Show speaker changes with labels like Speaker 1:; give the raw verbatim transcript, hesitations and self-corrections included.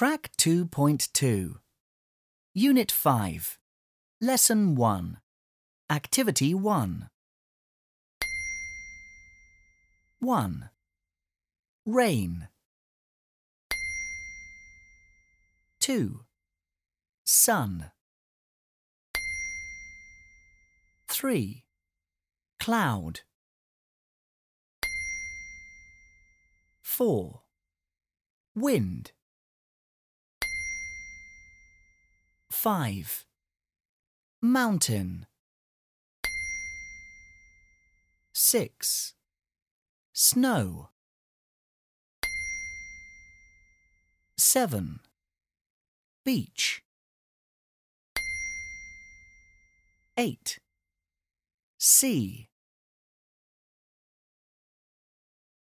Speaker 1: Track two point two. Unit five. Lesson one. Activity one. one. Rain. two. Sun. three. Cloud. four. Wind. five. Mountain. six. Snow. seven. Beach. eight. Sea.